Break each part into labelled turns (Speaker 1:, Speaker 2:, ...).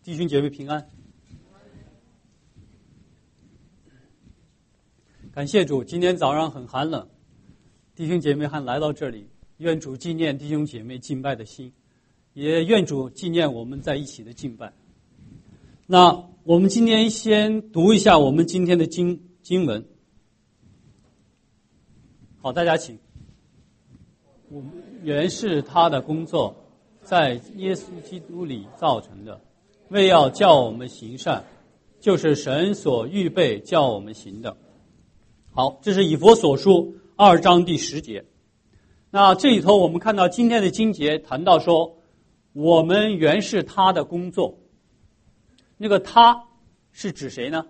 Speaker 1: 弟兄姐妹平安。感谢主，今天早上很寒冷，弟兄姐妹还来到这里，愿主纪念弟兄姐妹敬拜的心，也愿主纪念我们在一起的敬拜。那我们今天先读一下我们今天的经文。好，大家请。我们原是他的工作，在耶稣基督里造成的，为要叫我们行善，就是神所预备叫我们行的。好，这是以弗所书2章第10节。那这里头我们看到今天的经节谈到说，我们原是他的工作。那个他是指谁呢？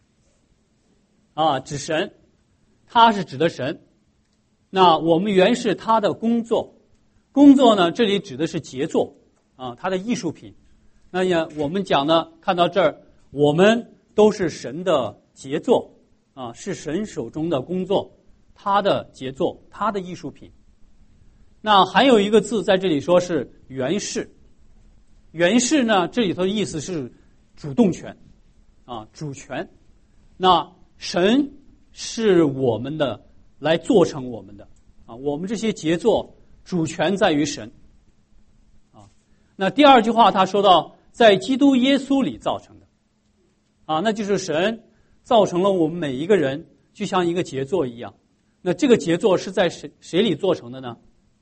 Speaker 1: 指神，他是指的神。那我们原是他的工作，工作呢，这里指的是杰作他的艺术品。那我们讲呢，看到这儿，我们都是神的杰作是神手中的工作，他的杰作，他的艺术品。那还有一个字在这里说是原是，原是呢，这里头的意思是主动权主权。那神是我们的，来做成我们的我们这些杰作主权在于神那第二句话他说到，在基督耶稣里造成的那就是神造成了我们每一个人，就像一个杰作一样。那这个杰作是在谁里做成的呢？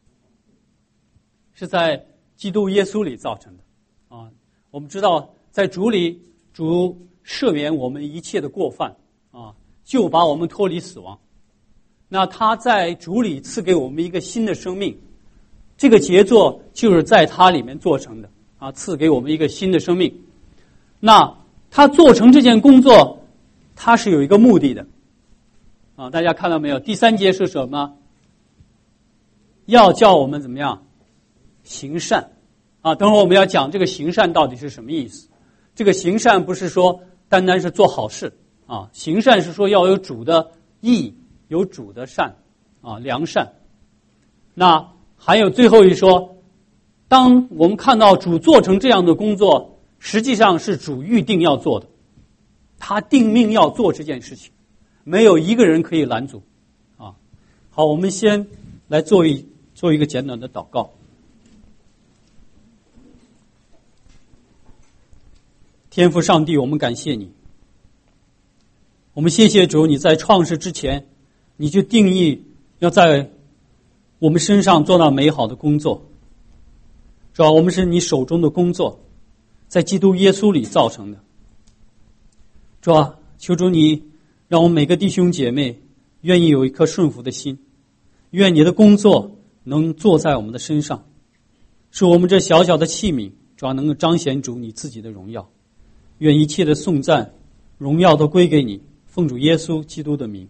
Speaker 1: 是在基督耶稣里造成的我们知道在主里，主赦免我们一切的过犯就把我们脱离死亡。那他在主里赐给我们一个新的生命，这个杰作就是在他里面做成的赐给我们一个新的生命。那他做成这件工作，他是有一个目的的大家看到没有？第3节是什么？要叫我们怎么样行善等会儿我们要讲这个行善到底是什么意思。这个行善不是说单单是做好事行善是说要有主的义，有主的善良善。那还有最后一说，当我们看到主做成这样的工作，实际上是主预定要做的，他定命要做这件事情，没有一个人可以拦阻好，我们先来做一个简短的祷告。天父上帝，我们感谢你，我们谢谢主，你在创世之前你就定义要在我们身上做到美好的工作，主要我们是你手中的工作，在基督耶稣里造成的。主啊，求主你让我们每个弟兄姐妹愿意有一颗顺服的心，愿你的工作能做在我们的身上，使我们这小小的器皿主要能够彰显主你自己的荣耀。愿一切的颂赞荣耀都归给你，奉主耶稣基督的名。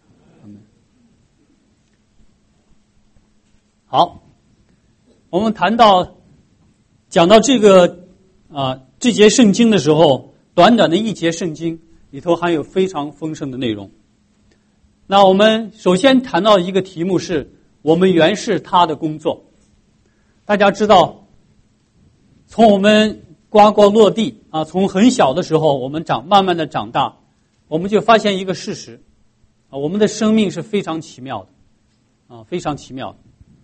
Speaker 1: 好，我们讲到这个这节圣经的时候，短短的一节圣经里头含有非常丰盛的内容。那我们首先谈到一个题目是，我们原是他的工作。大家知道，从我们呱呱落地从很小的时候我们慢慢的长大，我们就发现一个事实我们的生命是非常奇妙的非常奇妙的。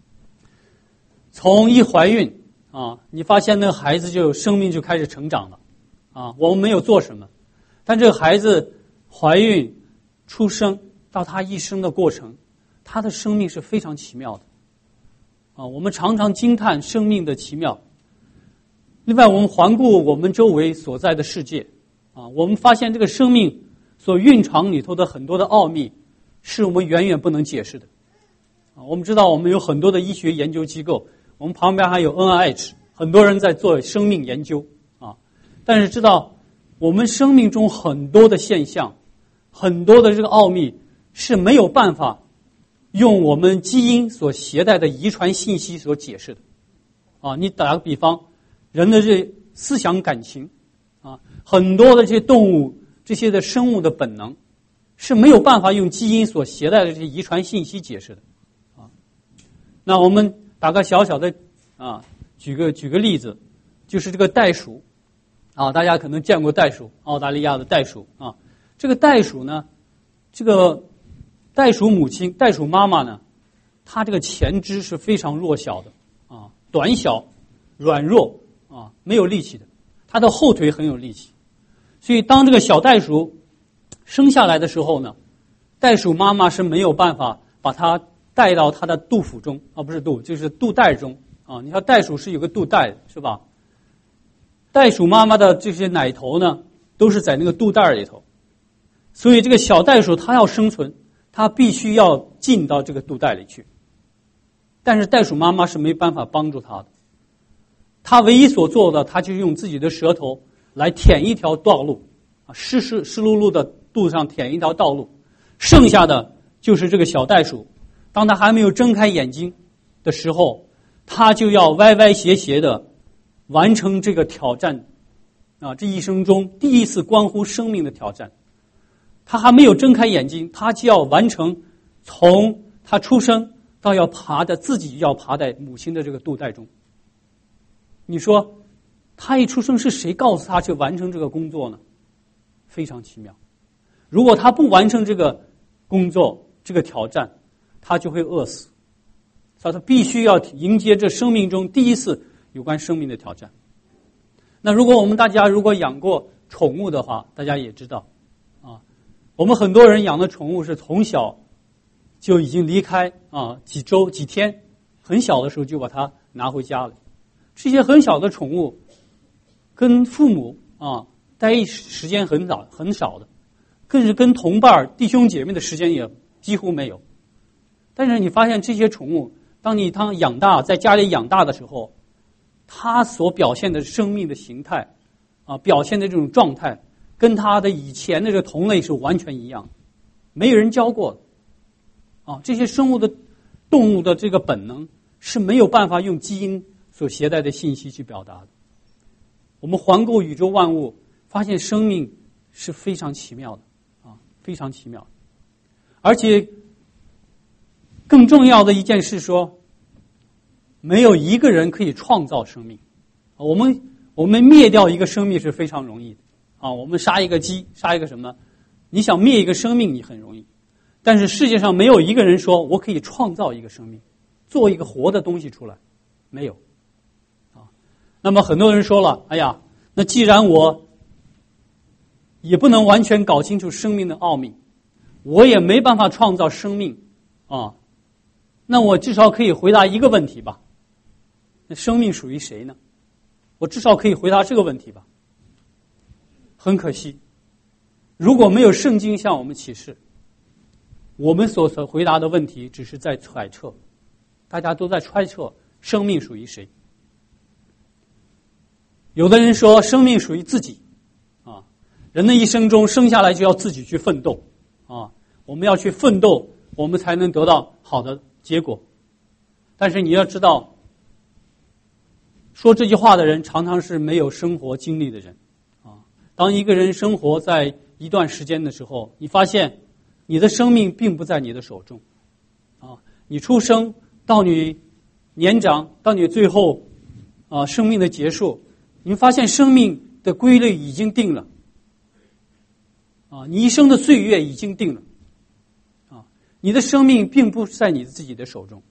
Speaker 1: 从一怀孕你发现那个孩子生命就开始成长了我们没有做什么，但这个孩子怀孕出生到他一生的过程，他的生命是非常奇妙的我们常常惊叹生命的奇妙。另外我们环顾我们周围所在的世界我们发现这个生命所蕴藏里头的很多的奥秘是我们远远不能解释的我们知道我们有很多的医学研究机构，我们旁边还有 NIH， 很多人在做生命研究但是知道我们生命中很多的现象，很多的这个奥秘是没有办法用我们基因所携带的遗传信息所解释的你打个比方，人的这思想感情很多的这些动物，这些的生物的本能是没有办法用基因所携带的这些遗传信息解释的那我们打个小小的举个例子，就是这个袋鼠啊，大家可能见过袋鼠，澳大利亚的袋鼠啊。这个袋鼠呢，这个袋鼠母亲、袋鼠妈妈呢，它这个前肢是非常弱小的啊，短小、软弱啊，没有力气的。它的后腿很有力气，所以当这个小袋鼠生下来的时候呢，袋鼠妈妈是没有办法把它带到它的肚腹中啊，不是肚，就是肚袋中啊。你看袋鼠是有个肚袋是吧？袋鼠妈妈的这些奶头呢，都是在那个肚袋里头，所以这个小袋鼠它要生存，它必须要进到这个肚袋里去。但是袋鼠妈妈是没办法帮助它的，它唯一所做的，它就是用自己的舌头来舔一条道路啊，湿漉漉的肚子上舔一条道路，剩下的就是这个小袋鼠，当它还没有睁开眼睛的时候，它就要歪歪斜斜的完成这个挑战啊，这一生中第一次关乎生命的挑战。他还没有睁开眼睛，他就要完成从他出生到自己要爬在母亲的这个肚袋中。你说他一出生是谁告诉他去完成这个工作呢？非常奇妙。如果他不完成这个工作，这个挑战，他就会饿死。所以他必须要迎接这生命中第一次有关生命的挑战。那如果大家如果养过宠物的话，大家也知道啊，我们很多人养的宠物是从小就已经离开啊，几周几天，很小的时候就把它拿回家了。这些很小的宠物跟父母啊待时间很少的，更是跟同伴弟兄姐妹的时间也几乎没有。但是你发现这些宠物，当你养大，在家里养大的时候，它所表现的生命的形态啊，表现的这种状态，跟它的以前的这个同类是完全一样的，没有人教过的啊。这些动物的这个本能是没有办法用基因所携带的信息去表达的。我们环顾宇宙万物，发现生命是非常奇妙的啊，非常奇妙的。而且更重要的一件事说，没有一个人可以创造生命。我们灭掉一个生命是非常容易的啊，我们杀一个鸡，杀一个什么，你想灭一个生命你很容易，但是世界上没有一个人说我可以创造一个生命，做一个活的东西出来，没有啊。那么很多人说了，哎呀，那既然我也不能完全搞清楚生命的奥秘，我也没办法创造生命啊，那我至少可以回答一个问题吧，那生命属于谁呢？我至少可以回答这个问题吧。很可惜，如果没有圣经向我们启示，我们所回答的问题只是在揣测，大家都在揣测生命属于谁。有的人说生命属于自己啊，人的一生中生下来就要自己去奋斗啊，我们要去奋斗，我们才能得到好的结果。但是你要知道，说这句话的人常常是没有生活经历的人啊。当一个人生活在一段时间的时候，你发现你的生命并不在你的手中啊。你出生到你年长，到你最后啊生命的结束，你发现生命的规律已经定了啊，你一生的岁月已经定了啊，你的生命并不在你自己的手中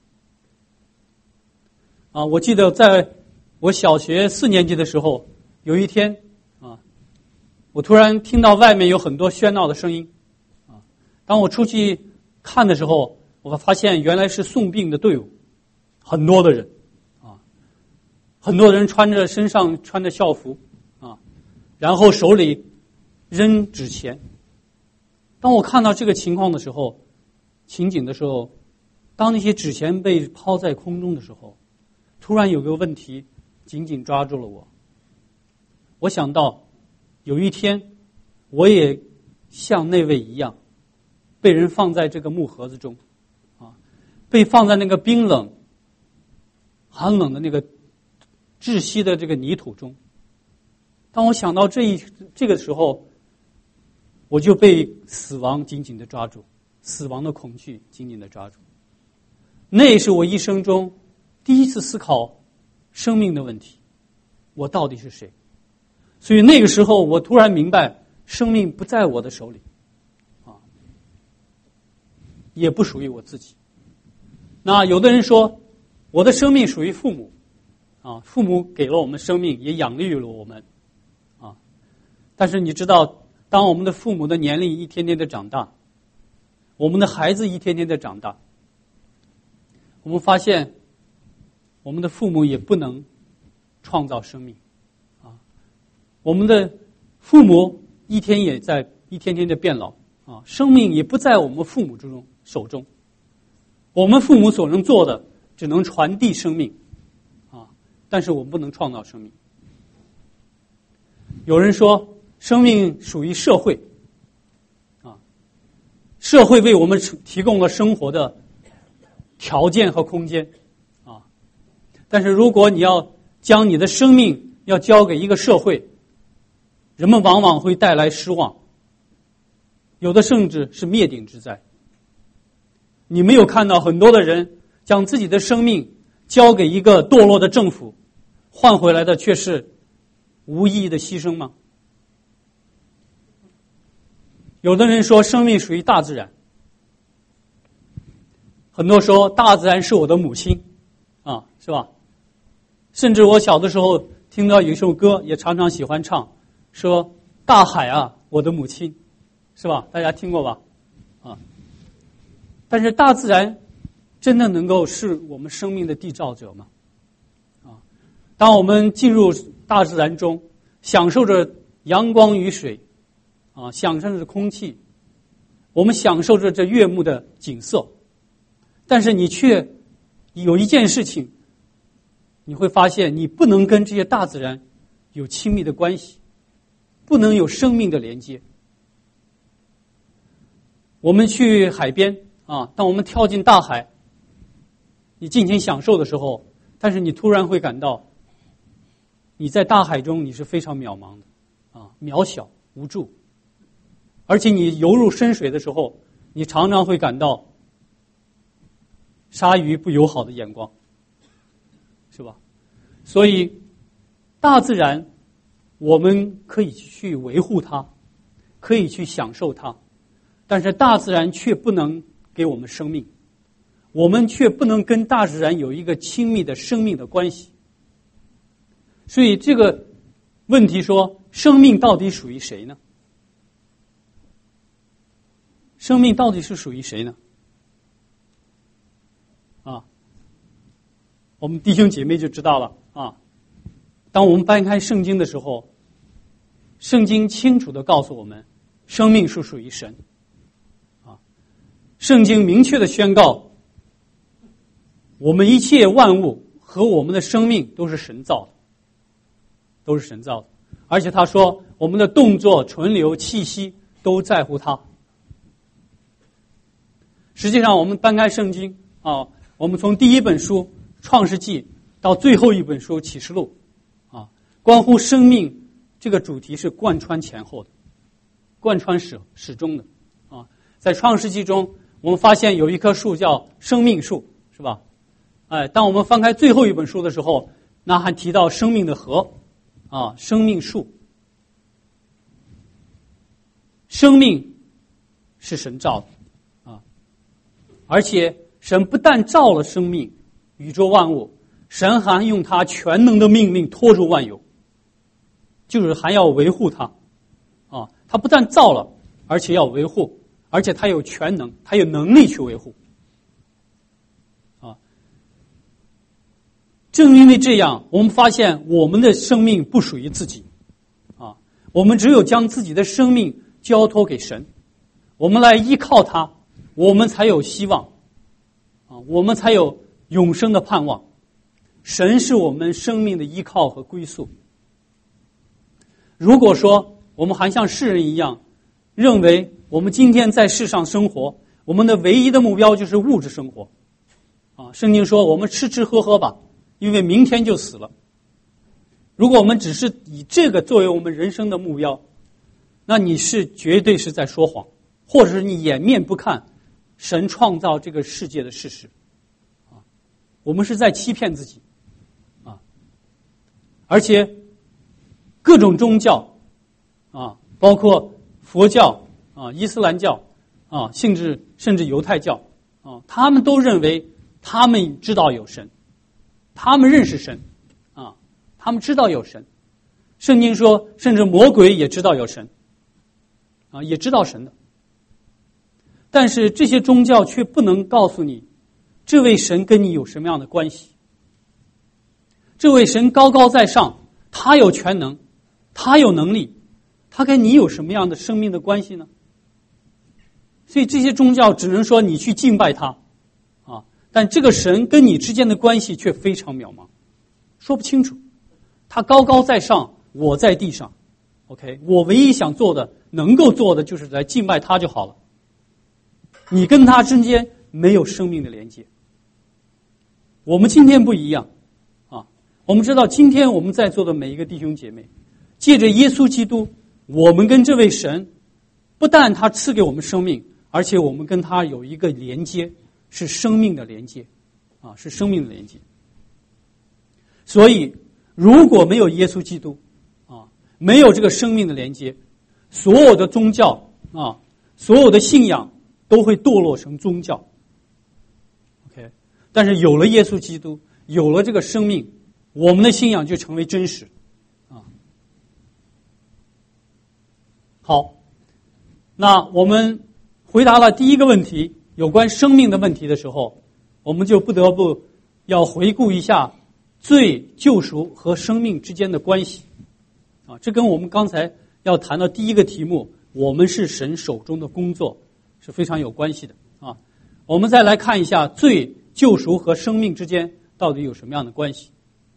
Speaker 1: 啊。我记得在我小学4年级的时候，有一天啊，我突然听到外面有很多喧闹的声音啊。当我出去看的时候，我发现原来是送殡的队伍，很多的人啊，很多人身上穿着校服啊，然后手里扔纸钱。当我看到这个情况的时候，情景的时候，当那些纸钱被抛在空中的时候，突然有个问题紧紧抓住了我。我想到有一天我也像那位一样，被人放在这个木盒子中啊，被放在那个冰冷寒冷的那个窒息的这个泥土中。当我想到这个时候，我就被死亡紧紧地抓住，死亡的恐惧紧紧地抓住。那也是我一生中第一次思考生命的问题，我到底是谁？ 所以那个时候我突然明白，生命不在我的手里，也不属于我自己。那有的人说，我的生命属于父母，父母给了我们生命，也养育了我们，但是你知道，当我们的父母的年龄一天天的长大，我们的孩子一天天的长大，我们发现，我们的父母也不能创造生命，我们的父母一天天的变老，生命也不在我们父母手中，我们父母所能做的只能传递生命，但是我们不能创造生命。有人说，生命属于社会，社会为我们提供了生活的条件和空间，但是如果你要将你的生命要交给一个社会，人们往往会带来失望，有的甚至是灭顶之灾。你没有看到很多的人将自己的生命交给一个堕落的政府，换回来的却是无意义的牺牲吗？有的人说生命属于大自然，很多说大自然是我的母亲，是吧？甚至我小的时候听到有一首歌，也常常喜欢唱，说大海啊，我的母亲，是吧？大家听过吧？但是大自然真的能够是我们生命的缔造者吗？当我们进入大自然中，享受着阳光雨水，享受着空气，我们享受着这悦目的景色，但是你却有一件事情，你会发现你不能跟这些大自然有亲密的关系，不能有生命的连接。我们去海边当我们跳进大海，你尽情享受的时候，但是你突然会感到，你在大海中你是非常渺茫的，渺小无助，而且你游入深水的时候，你常常会感到鲨鱼不友好的眼光，是吧？所以大自然我们可以去维护它，可以去享受它，但是大自然却不能给我们生命，我们却不能跟大自然有一个亲密的生命的关系。所以这个问题说，生命到底属于谁呢？生命到底是属于谁呢？我们弟兄姐妹就知道了当我们翻开圣经的时候，圣经清楚地告诉我们，生命是属于神。圣经明确地宣告，我们一切万物和我们的生命都是神造的，都是神造的。而且他说，我们的动作、存留、气息都在乎他。实际上，我们翻开圣经我们从第一本书创世纪到最后一本书启示录关乎生命这个主题是贯穿前后的，贯穿始终的在创世纪中，我们发现有一棵树叫生命树，是吧？当我们翻开最后一本书的时候，那还提到生命的河生命树。生命是神造的而且神不但造了生命宇宙万物，神还用他全能的命令拖住万有，就是还要维护它他不但造了，而且要维护，而且他有全能，他有能力去维护正因为这样，我们发现我们的生命不属于自己我们只有将自己的生命交托给神，我们来依靠他，我们才有希望我们才有永生的盼望。神是我们生命的依靠和归宿。如果说我们还像世人一样认为我们今天在世上生活，我们的唯一的目标就是物质生活圣经说我们吃吃喝喝吧，因为明天就死了。如果我们只是以这个作为我们人生的目标，那你是绝对是在说谎，或者是你掩面不看神创造这个世界的事实我们是在欺骗自己而且各种宗教啊，包括佛教啊、伊斯兰教啊，甚至犹太教啊，他们都认为他们知道有神，他们认识神啊，他们知道有神。圣经说，甚至魔鬼也知道有神啊，也知道神的。但是这些宗教却不能告诉你，这位神跟你有什么样的关系。这位神高高在上，他有全能，他有能力，他跟你有什么样的生命的关系呢？所以这些宗教只能说你去敬拜他啊，但这个神跟你之间的关系却非常渺茫，说不清楚。他高高在上，我在地上 OK， 我唯一想做的能够做的就是来敬拜他就好了。你跟他之间没有生命的连接。我们今天不一样啊，我们知道今天我们在座的每一个弟兄姐妹，借着耶稣基督，我们跟这位神不但他赐给我们生命，而且我们跟他有一个连接，是生命的连接啊，是生命的连接。所以如果没有耶稣基督啊，没有这个生命的连接，所有的宗教啊，所有的信仰都会堕落成宗教。OK， 但是有了耶稣基督，有了这个生命，我们的信仰就成为真实啊。好，那我们回答了第一个问题，有关生命的问题的时候，我们就不得不要回顾一下罪、救赎和生命之间的关系啊。这跟我们刚才要谈的第一个题目，我们是神手中的工作，是非常有关系的啊。我们再来看一下罪、救赎和生命之间到底有什么样的关系。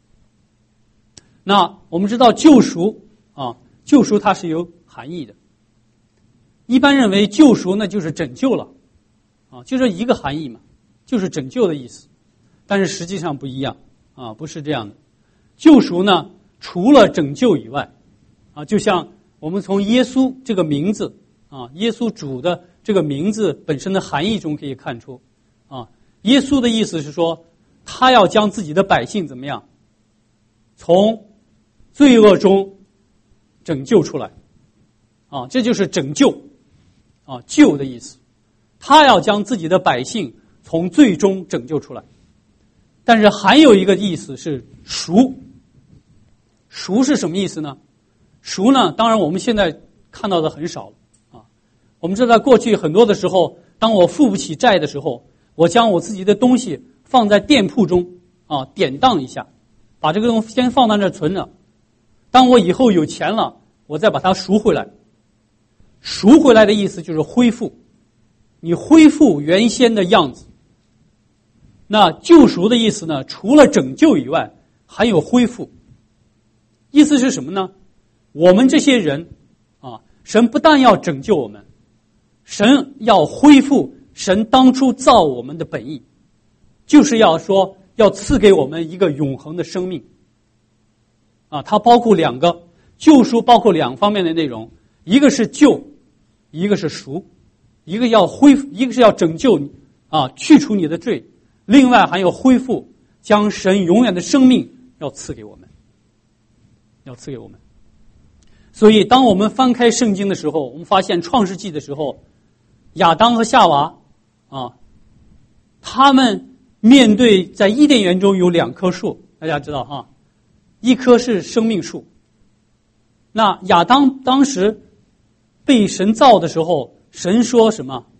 Speaker 1: 那我们知道救赎啊，救赎它是有含义的。一般认为救赎呢就是拯救了啊，就这一个含义嘛，就是拯救的意思。但是实际上不一样啊，不是这样的。救赎呢，除了拯救以外啊，就像我们从耶稣这个名字啊，耶稣主的这个名字本身的含义中可以看出啊，耶稣的意思是说，他要将自己的百姓怎么样，从罪恶中拯救出来啊，这就是拯救啊，救的意思。他要将自己的百姓从罪中拯救出来。但是还有一个意思是赎。赎是什么意思呢？赎呢，当然我们现在看到的很少了啊。我们知道过去很多的时候，当我付不起债的时候，我将我自己的东西放在店铺中啊，典当一下，把这个东西先放在那儿存着。当我以后有钱了，我再把它赎回来。赎回来的意思就是恢复，你恢复原先的样子。那救赎的意思呢，除了拯救以外，还有恢复。意思是什么呢？我们这些人啊，神不但要拯救我们，神要恢复神当初造我们的本意，就是要说要赐给我们一个永恒的生命啊。它包括两个救赎，包括两方面的内容，一个是救，一个是赎，一个要恢复，一个是要拯救你啊，去除你的罪，另外还有恢复，将神永远的生命要赐给我们，要赐给我们。所以当我们翻开圣经的时候，我们发现创世纪的时候，亚当和夏娃啊，他们面对在伊甸园中有两棵树，大家知道哈，一棵是生命树。那亚当当时被神造的时候，神说什么？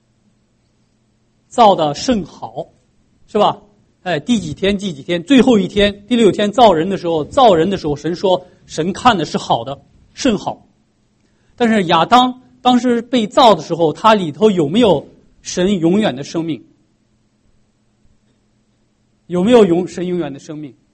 Speaker 1: 造的甚好，是吧？哎，第几天，最后一天，第6天造人的时候，神说神看的是好的，甚好。但是亚当当时被造的时候，他里头有没有神永远的生命？有没有神永远的生命？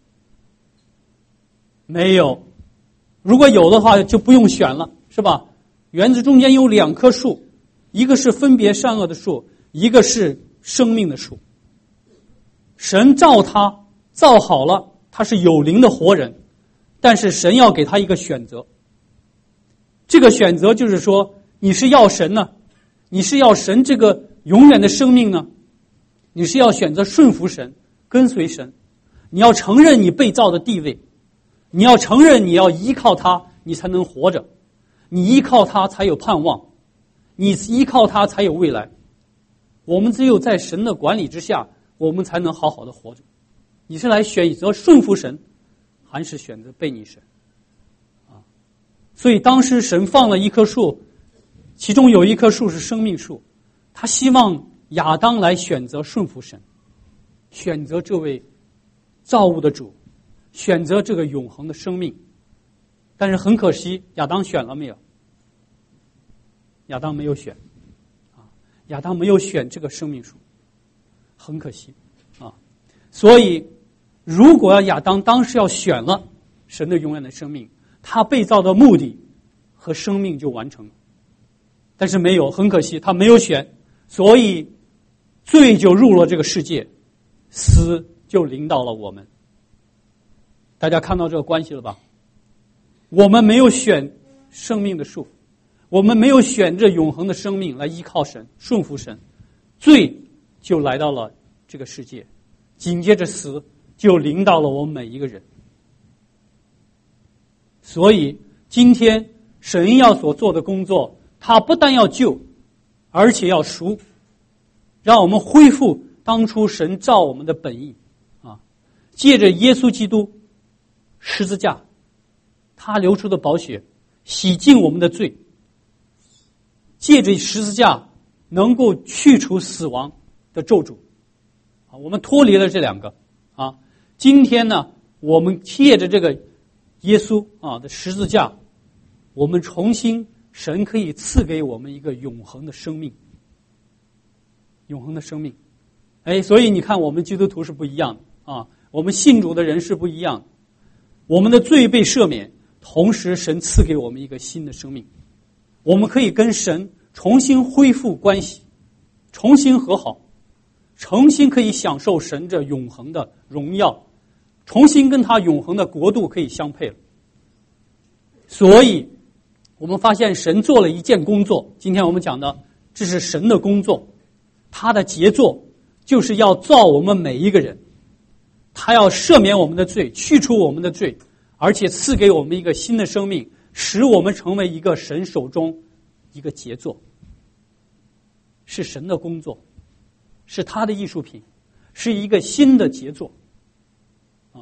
Speaker 1: 没有。如果有的话就不用选了，是吧？园子中间有两棵树，一个是分别善恶的树，一个是生命的树。神造他，造好了，他是有灵的活人，但是神要给他一个选择。这个选择就是说，你是要神呢？你是要神这个永远的生命呢？你是要选择顺服神，跟随神？你要承认你被造的地位， 你要承认你要依靠他，你才能活着，你依靠他才有盼望，你依靠他才有未来。我们只有在神的管理之下，我们才能好好的活着。你是来选择顺服神，还是选择背逆神？所以当时神放了一棵树，其中有一棵树是生命树，他希望亚当来选择顺服神，选择这位造物的主，选择这个永恒的生命。但是很可惜，亚当选了没有？亚当没有选，亚当没有选这个生命树，很可惜啊。所以，如果亚当当时要选了神的永远的生命，他被造的目的和生命就完成了。但是没有，很可惜，他没有选，所以罪就入了这个世界，死就临到了我们。大家看到这个关系了吧？我们没有选生命的树，我们没有选这永恒的生命来依靠神、顺服神，罪就来到了这个世界，紧接着死就临到了我们每一个人。所以今天神要所做的工作，他不但要救，而且要赎，让我们恢复当初神造我们的本意啊！借着耶稣基督十字架，他流出的宝血洗净我们的罪，借着十字架能够去除死亡的咒诅啊！我们脱离了这两个啊！今天呢，我们借着这个耶稣的十字架，我们重新，神可以赐给我们一个永恒的生命，永恒的生命。所以你看，我们基督徒是不一样的啊，我们信主的人是不一样的。我们的罪被赦免，同时神赐给我们一个新的生命，我们可以跟神重新恢复关系，重新和好，重新可以享受神这永恒的荣耀，重新跟他永恒的国度可以相配了。所以我们发现神做了一件工作，今天我们讲的这是神的工作，他的杰作就是要造我们每一个人，他要赦免我们的罪，去除我们的罪，而且赐给我们一个新的生命，使我们成为一个神手中一个杰作，是神的工作，是他的艺术品，是一个新的杰作啊！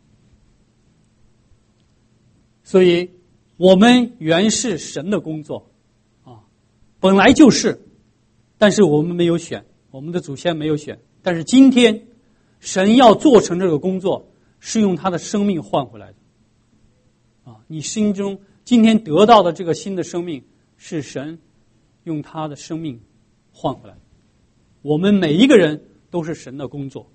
Speaker 1: 所以我们原是神的工作啊，本来就是，但是我们没有选，我们的祖先没有选，但是今天神要做成这个工作，是用他的生命换回来的啊！你心中今天得到的这个新的生命，是神用他的生命换回来的。我们每一个人都是神的工作。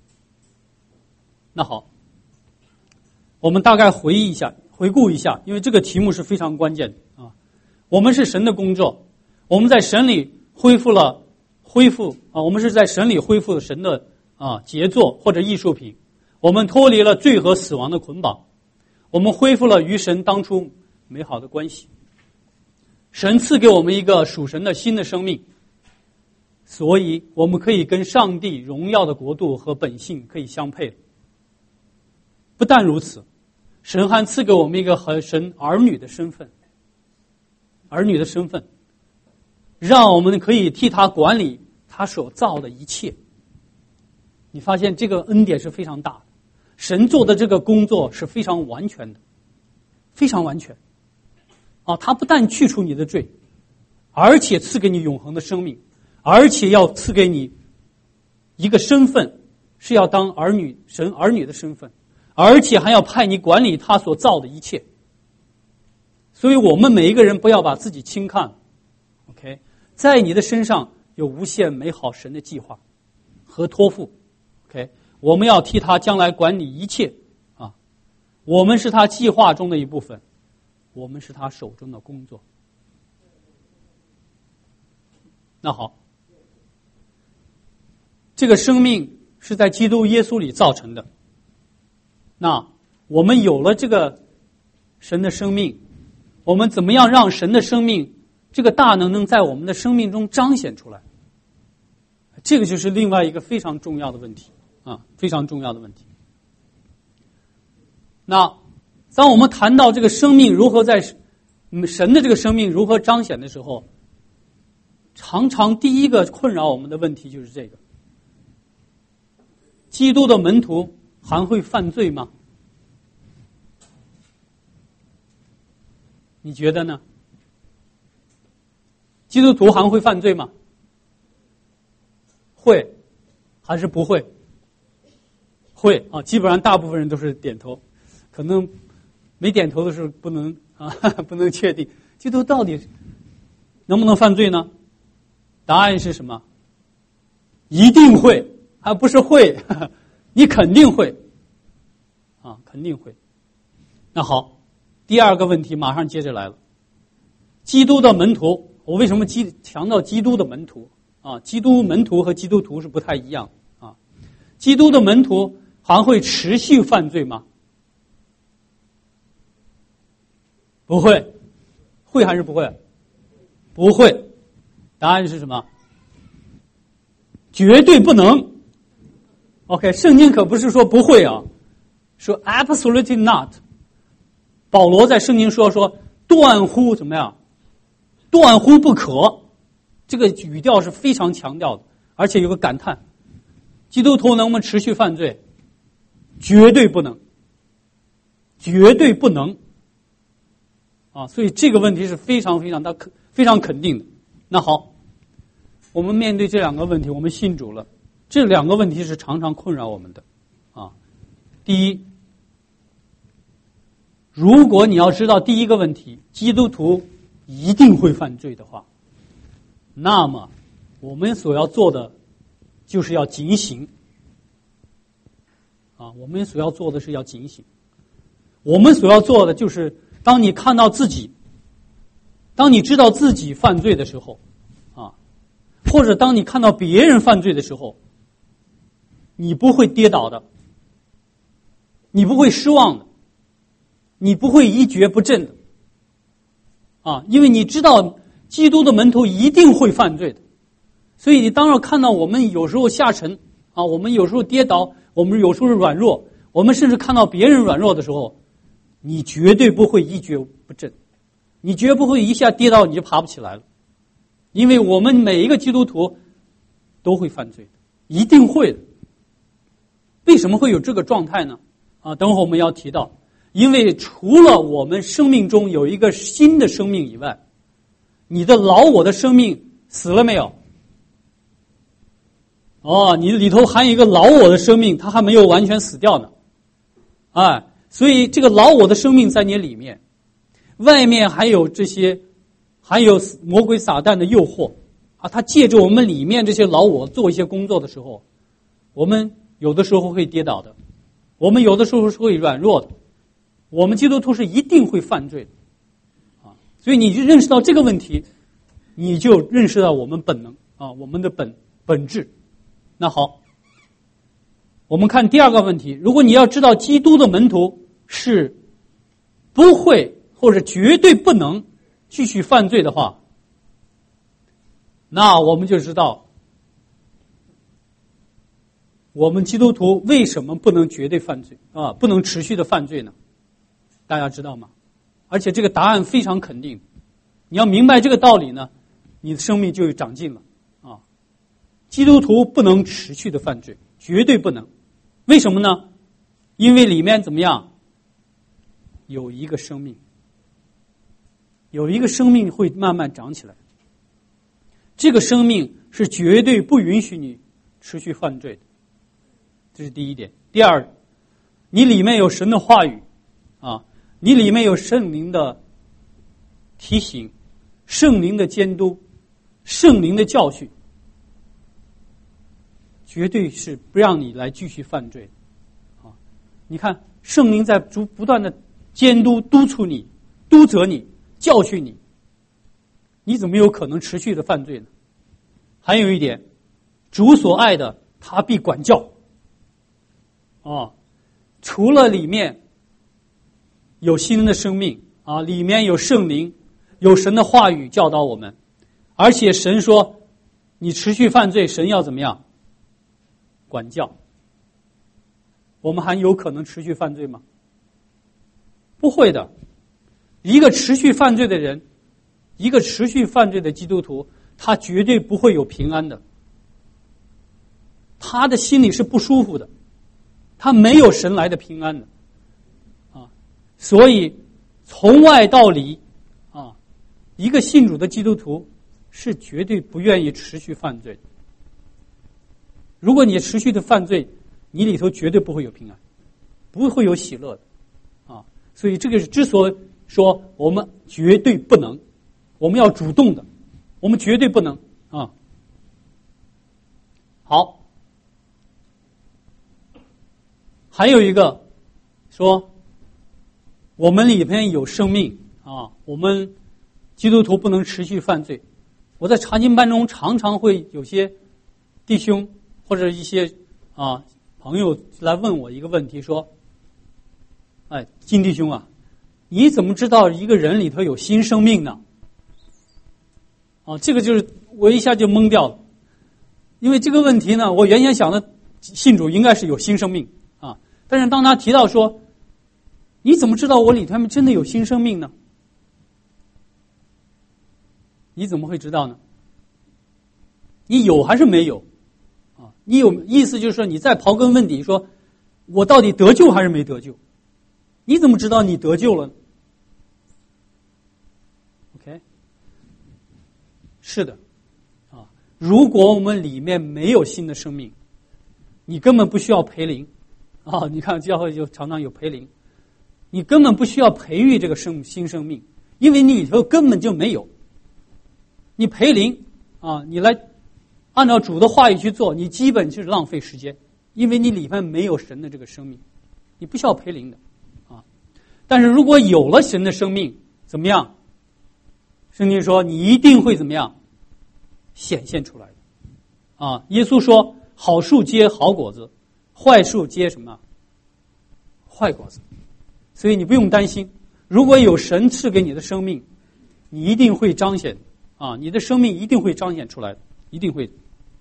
Speaker 1: 那好，我们大概回顾一下，因为这个题目是非常关键的啊。我们是神的工作，我们在神里恢复我们是在神里恢复了神的杰作或者艺术品。我们脱离了罪和死亡的捆绑，我们恢复了与神当初美好的关系。神赐给我们一个属神的新的生命，所以我们可以跟上帝荣耀的国度和本性可以相配。不但如此，神还赐给我们一个和神儿女的身份，让我们可以替他管理他所造的一切。你发现这个恩典是非常大的，神做的这个工作是非常完全的，非常完全啊！他不但去除你的罪，而且赐给你永恒的生命，而且要赐给你一个身份，是要当儿女，神儿女的身份，而且还要派你管理他所造的一切。所以我们每一个人不要把自己轻看 ，OK， 在你的身上有无限美好神的计划和托付 ，OK， 我们要替他将来管理一切啊，我们是他计划中的一部分，我们是他手中的工作。那好，这个生命是在基督耶稣里造成的。那我们有了这个神的生命，我们怎么样让神的生命这个大能在我们的生命中彰显出来？这个就是另外一个非常重要的问题啊，非常重要的问题。那当我们谈到这个生命如何在神的这个生命如何彰显的时候，常常第一个困扰我们的问题就是这个：基督的门徒还会犯罪吗？你觉得呢？基督徒还会犯罪吗？会还是不会？会啊，基本上大部分人都是点头，可能没点头的是不能不能确定基督到底能不能犯罪呢？答案是什么？一定会，还不是会，你肯定会啊，肯定会。那好，第二个问题马上接着来了。基督的门徒，我为什么强调基督的门徒啊？基督门徒和基督徒是不太一样啊。基督的门徒还会持续犯罪吗？不会。会还是不会？不会。答案是什么？绝对不能。OK， 圣经可不是说不会啊，说 absolutely not。保罗在圣经说断乎怎么样？断乎不可。这个语调是非常强调的，而且有个感叹：基督徒能不能持续犯罪？绝对不能，绝对不能啊！所以这个问题是非常肯定的。那好，我们面对这两个问题，我们信主了，这两个问题是常常困扰我们的啊。第一，如果你要知道第一个问题，基督徒一定会犯罪的话，那么我们所要做的就是要警醒啊！我们所要做的是要警醒。我们所要做的就是，当你看到自己，当你知道自己犯罪的时候啊，或者当你看到别人犯罪的时候，你不会跌倒的，你不会失望的，你不会一蹶不振的啊！因为你知道基督的门徒一定会犯罪的，所以你当然看到我们有时候下沉啊，我们有时候跌倒，我们有时候软弱，我们甚至看到别人软弱的时候，你绝对不会一蹶不振，你绝不会一下跌倒你就爬不起来了，因为我们每一个基督徒都会犯罪的，一定会的。为什么会有这个状态呢？啊，等会儿我们要提到，因为除了我们生命中有一个新的生命以外，你的老我的生命死了没有？哦，你里头还有一个老我的生命，它还没有完全死掉呢。哎，所以这个老我的生命在你里面，外面还有魔鬼撒旦的诱惑啊，他借着我们里面这些老我做一些工作的时候，我们有的时候会跌倒的，我们有的时候是会软弱的，我们基督徒是一定会犯罪的啊。所以你就认识到这个问题，你就认识到我们本能啊，我们的本质。那好，我们看第二个问题，如果你要知道基督的门徒是不会或者绝对不能继续犯罪的话，那我们就知道我们基督徒为什么不能绝对犯罪啊，不能持续的犯罪呢？大家知道吗？而且这个答案非常肯定，你要明白这个道理呢，你的生命就长进了啊。基督徒不能持续的犯罪，绝对不能。为什么呢？因为里面怎么样？有一个生命，有一个生命会慢慢长起来，这个生命是绝对不允许你持续犯罪的，这是第一点。第二，你里面有神的话语啊，你里面有圣灵的提醒，圣灵的监督，圣灵的教训，绝对是不让你来继续犯罪啊！你看，圣灵在不断的监督、督促你、督责你、教训你，你怎么有可能持续的犯罪呢？还有一点，主所爱的，他必管教。除了里面有新的生命啊，里面有圣灵，有神的话语教导我们，而且神说，你持续犯罪，神要怎么样？管教。我们还有可能持续犯罪吗？ 不会的。一个持续犯罪的人，一个持续犯罪的基督徒，他绝对不会有平安的。他的心里是不舒服的，他没有神来的平安的啊。所以从外到里啊，一个信主的基督徒是绝对不愿意持续犯罪的。如果你持续的犯罪，你里头绝对不会有平安，不会有喜乐的啊。所以这个是之所以说我们绝对不能，我们要主动的，我们绝对不能啊。好，还有一个说我们里面有生命啊，我们基督徒不能持续犯罪。我在查经班中常常会有些弟兄或者一些朋友来问我一个问题，说哎，金弟兄啊，你怎么知道一个人里头有新生命呢？这个就是我一下就懵掉了。因为这个问题呢，我原先想的信主应该是有新生命啊，但是当他提到说你怎么知道我里头真的有新生命呢？你怎么会知道呢？你有还是没有啊？你有意思就是说你再刨根问底，说我到底得救还是没得救？你怎么知道你得救了呢？ OK， 是的啊，如果我们里面没有新的生命，你根本不需要培灵啊！你看教会就常常有培灵，你根本不需要培育这个新生命，因为你里头根本就没有。你培灵啊，你来按照主的话语去做，你基本就是浪费时间，因为你里面没有神的这个生命，你不需要培灵的啊。但是如果有了神的生命，怎么样？圣经说你一定会怎么样显现出来的啊！耶稣说好树结好果子，坏树结什么？坏果子。所以你不用担心，如果有神赐给你的生命，你一定会彰显啊！你的生命一定会彰显出来的，一定会。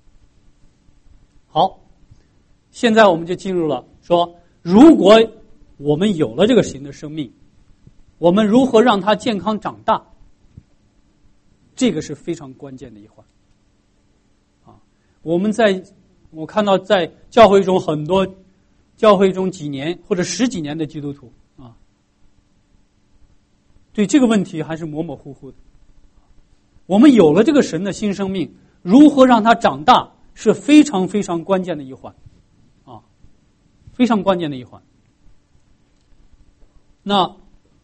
Speaker 1: 好，现在我们就进入了说，如果我们有了这个新的生命，我们如何让它健康长大？这个是非常关键的一环啊！我看到在教会中很多教会中几年或者十几年的基督徒啊，对这个问题还是模模糊糊的。我们有了这个神的新生命，如何让它长大是非常非常关键的一环啊，非常关键的一环。那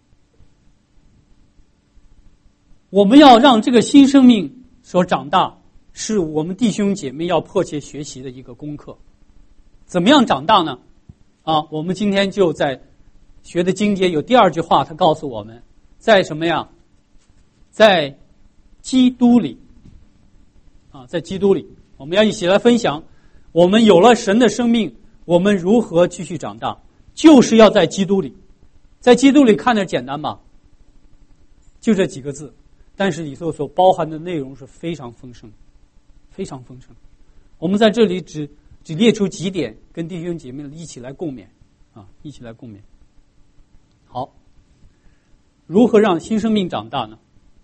Speaker 1: 我们要让这个新生命所长大，是我们弟兄姐妹要迫切学习的一个功课。怎么样长大呢？我们今天就在学的经节有第二句话，他告诉我们，在什么呀？在基督里在基督里，我们要一起来分享，我们有了神的生命，我们如何继续长大？就是要在基督里。在基督里看着简单吧，就这几个字，但是里头所包含的内容是非常丰盛，非常丰盛。我们在这里只列出几点，跟弟兄姐妹一起来共勉一起来共勉。好，如何让新生命长大呢？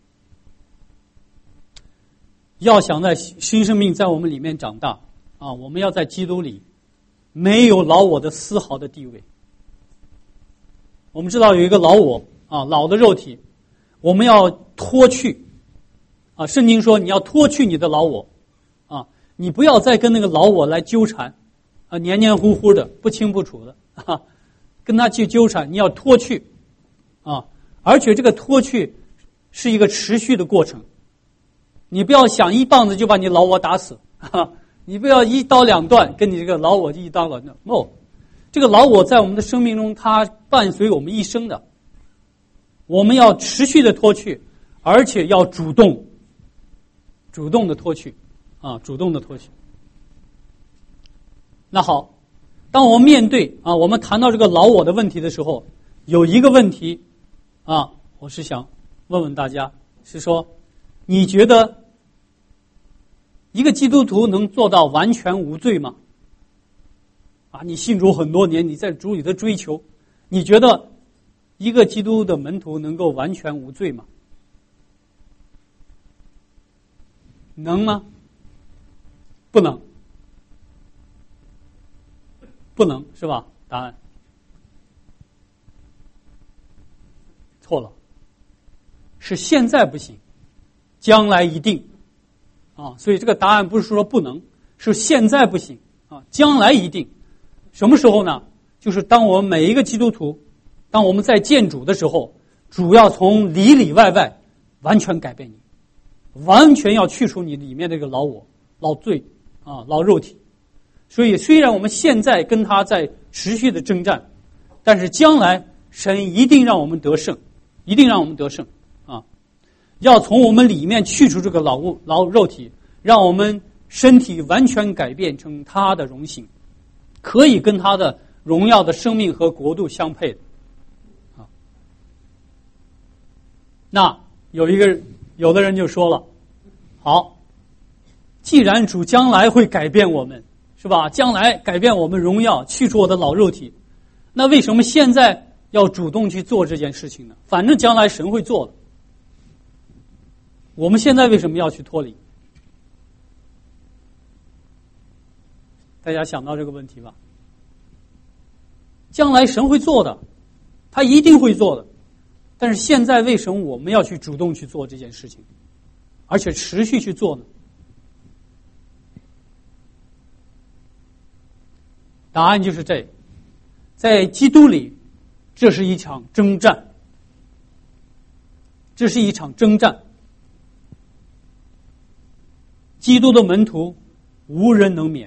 Speaker 1: 要想在新生命在我们里面长大我们要在基督里没有老我的丝毫的地位。我们知道有一个老我老的肉体，我们要脱去圣经说你要脱去你的老我你不要再跟那个老我来纠缠黏黏糊糊的不清不楚的跟他去纠缠，你要脱去而且这个脱去是一个持续的过程。你不要想一棒子就把你老我打死你不要一刀两断跟你这个老我一刀两断。No， 这个老我在我们的生命中它伴随我们一生的，我们要持续的脱去，而且要主动的脱去主动的脱去。那好，当我们面对我们谈到这个老我的问题的时候，有一个问题我是想问问大家，是说你觉得一个基督徒能做到完全无罪吗？你信主很多年，你在主里的追求，你觉得一个基督的门徒能够完全无罪吗？能吗？不能，不能是吧？答案错了，是现在不行，将来一定啊！所以这个答案不是说不能，是现在不行啊，将来一定。什么时候呢？就是当我们每一个基督徒，当我们在见主的时候，主要从里里外外完全改变你，完全要去除你里面这个老我、老罪啊、老肉体。所以虽然我们现在跟他在持续的征战，但是将来神一定让我们得胜，一定让我们得胜啊！要从我们里面去除这个老肉体，让我们身体完全改变成他的荣形，可以跟他的荣耀的生命和国度相配的啊。那有的人就说了，好，既然主将来会改变我们，是吧？将来改变我们荣耀，去除我的老肉体，那为什么现在要主动去做这件事情呢？反正将来神会做的，我们现在为什么要去脱离？大家想到这个问题吧？将来神会做的，他一定会做的，但是现在为什么我们要去主动去做这件事情，而且持续去做呢？答案就是这，在基督里，这是一场征战，这是一场征战。基督的门徒无人能免。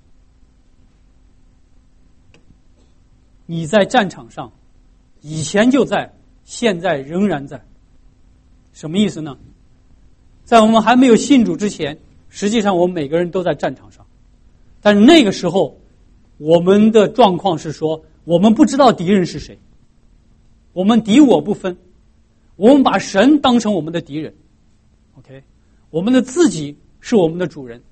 Speaker 1: 你在战场上，以前就在，现在仍然在。什么意思呢？在我们还没有信主之前，实际上我们每个人都在战场上，但是那个时候我们的状况是说，我们不知道敌人是谁，我们敌我不分，我们把神当成我们的敌人 OK， 我们的自己是我们的主人，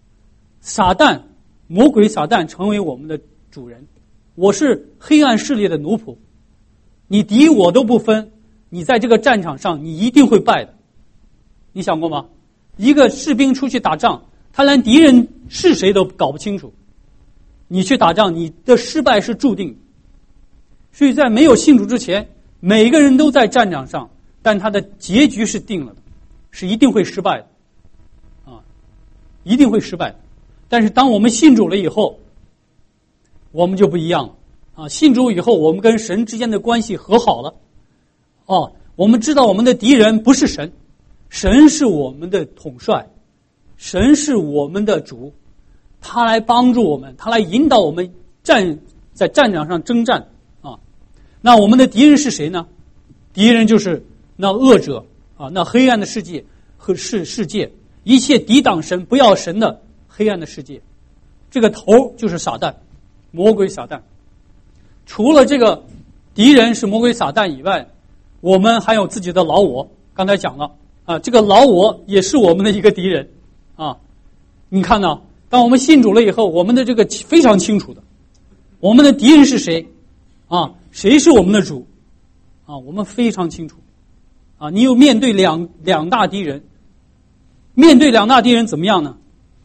Speaker 1: 魔鬼撒旦成为我们的主人，我是黑暗势力的奴仆，你敌我都不分，你在这个战场上你一定会败的。你想过吗？一个士兵出去打仗，他连敌人是谁都搞不清楚，你去打仗，你的失败是注定的。所以在没有信主之前，每个人都在战场上，但他的结局是定了的，是一定会失败的啊，一定会失败的。但是当我们信主了以后，我们就不一样了啊！信主以后，我们跟神之间的关系和好了。我们知道我们的敌人不是神，神是我们的统帅，神是我们的主，他来帮助我们，他来引导我们在战场上征战啊。那我们的敌人是谁呢？敌人就是那恶者啊，那黑暗的世界和世界，一切抵挡神、不要神的黑暗的世界，这个头就是撒旦。魔鬼撒旦，除了这个敌人是魔鬼撒旦以外，我们还有自己的老我。刚才讲了啊，这个老我也是我们的一个敌人啊。你看呢？当我们信主了以后，我们的这个非常清楚的，我们的敌人是谁啊？谁是我们的主啊？我们非常清楚啊。你有面对两大敌人，面对两大敌人怎么样呢？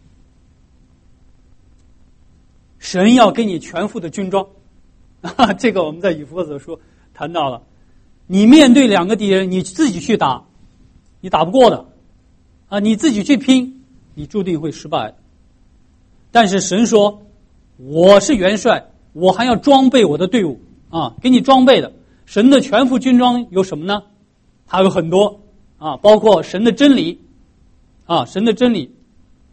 Speaker 1: 神要给你全副的军装啊，这个我们在以弗所书谈到了。你面对两个敌人，你自己去打，你打不过的啊，你自己去拼，你注定会失败的。但是神说，我是元帅，我还要装备我的队伍啊，给你装备的。神的全副军装有什么呢？还有很多啊，包括神的真理啊，神的真理。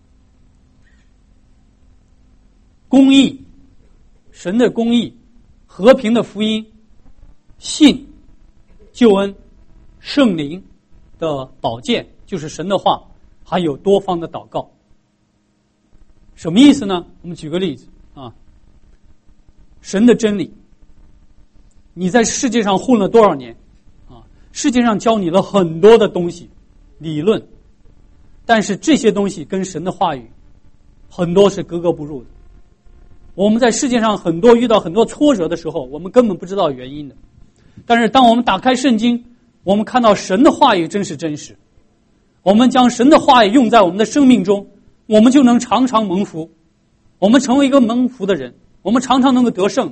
Speaker 1: 公义，神的公义，和平的福音，信，救恩，圣灵的宝剑，就是神的话，还有多方的祷告。什么意思呢？我们举个例子啊，神的真理，你在世界上混了多少年啊？世界上教你了很多的东西，理论，但是这些东西跟神的话语很多是格格不入的。我们在世界上遇到很多挫折的时候，我们根本不知道原因的。 但是当我们打开圣经，我们看到神的话语真是真实，我们将神的话语用在我们的生命中，我们就能常常蒙福，我们成为一个蒙福的人，我们常常能够得胜。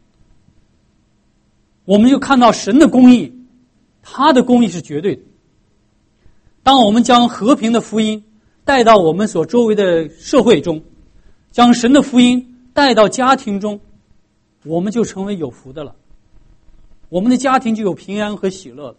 Speaker 1: 我们就看到神的公义，他的公义是绝对的。当我们将和平的福音带到我们所周围的社会中，将神的福音带到家庭中，我们就成为有福的了，我们的家庭就有平安和喜乐了。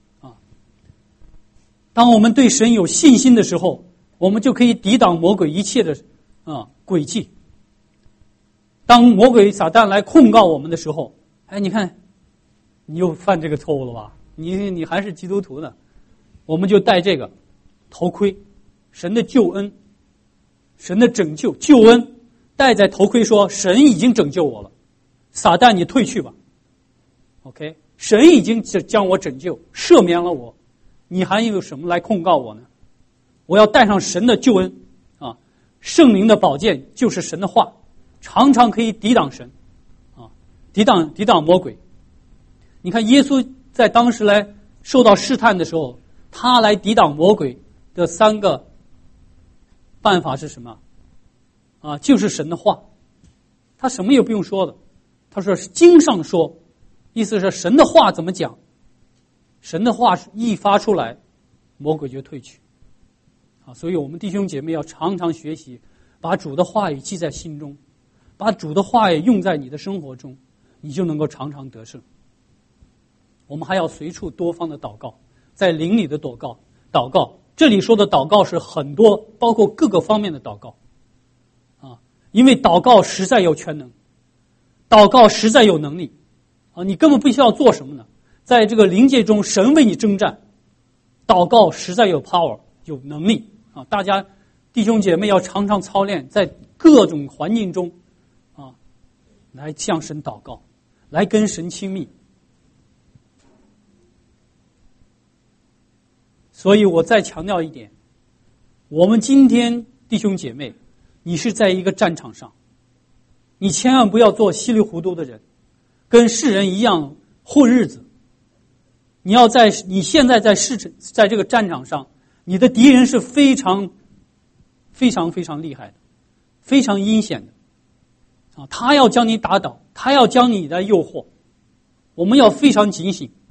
Speaker 1: 当我们对神有信心的时候，我们就可以抵挡魔鬼一切的诡计。当魔鬼撒旦来控告我们的时候，你看你又犯这个错误了吧，你还是基督徒呢，我们就戴这个头盔，神的救恩，神的拯救，救恩戴在头盔，说神已经拯救我了，撒旦你退去吧。 OK， 神已经将我拯救，赦免了我，你还有什么来控告我呢？我要带上神的救恩圣灵的宝剑就是神的话，常常可以抵挡神抵挡魔鬼。你看耶稣在当时来受到试探的时候，他来抵挡魔鬼的3个办法是什么就是神的话，他什么也不用说的，他说是经上说，意思是神的话怎么讲，神的话一发出来，魔鬼就退去所以我们弟兄姐妹要常常学习，把主的话语记在心中，把主的话语用在你的生活中，你就能够常常得胜。我们还要随处多方的祷告，在灵里的祷告，这里说的祷告是很多，包括各个方面的祷告因为祷告实在有全能，祷告实在有能力你根本不需要做什么呢，在这个灵界中神为你征战，祷告实在有 power 有能力大家弟兄姐妹要常常操练，在各种环境中来向神祷告，来跟神亲密。所以我再强调一点，我们今天弟兄姐妹，你是在一个战场上，你千万不要做稀里糊涂的人，跟世人一样混日子。你现在在这个战场上，你的敌人是非常非常非常厉害的，非常阴险的他要将你打倒，他要将你来诱惑，我们要非常警醒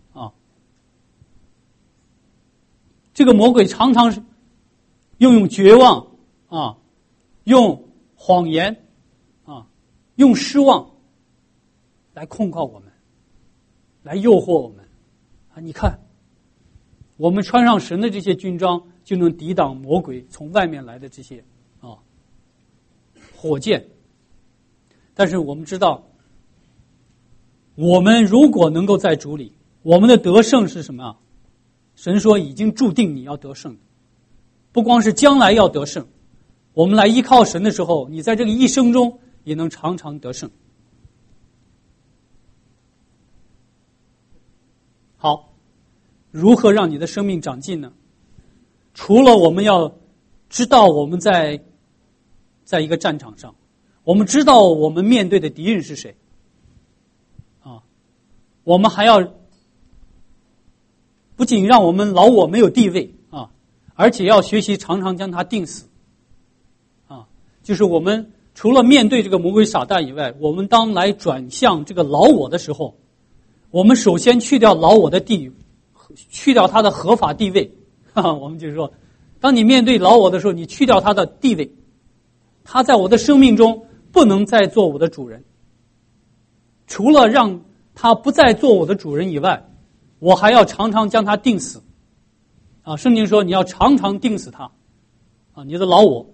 Speaker 1: 这个魔鬼常常是用绝望用谎言用失望来控告我们，来诱惑我们你看我们穿上神的这些军装，就能抵挡魔鬼从外面来的这些火箭。但是我们知道，我们如果能够在主里，我们的得胜是什么神说已经注定你要得胜，不光是将来要得胜，我们来依靠神的时候，你在这个一生中也能常常得胜。好，如何让你的生命长进呢？除了我们要知道我们在一个战场上，我们知道我们面对的敌人是谁我们还要不仅让我们老我没有地位而且要学习常常将它钉死就是我们除了面对这个魔鬼撒旦以外，我们当来转向这个老我的时候，我们首先去掉老我的去掉他的合法地位我们就是说，当你面对老我的时候，你去掉他的地位，他在我的生命中不能再做我的主人，除了让他不再做我的主人以外，我还要常常将他钉死圣经说你要常常钉死他你的老我。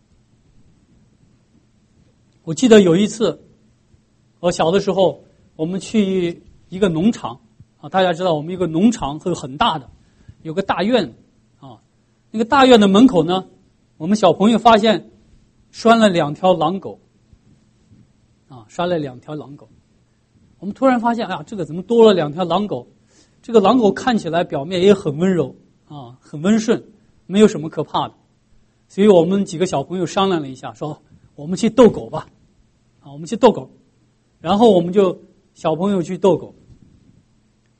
Speaker 1: 我记得有一次我小的时候，我们去一个农场大家知道我们一个农场会很大的，有个大院那个大院的门口呢，我们小朋友发现拴了2条狼狗拴了2条狼狗。我们突然发现这个怎么多了2条狼狗，这个狼狗看起来表面也很温柔很温顺，没有什么可怕的。所以我们几个小朋友商量了一下，说我们去逗狗吧我们去逗狗。然后我们就小朋友去逗狗，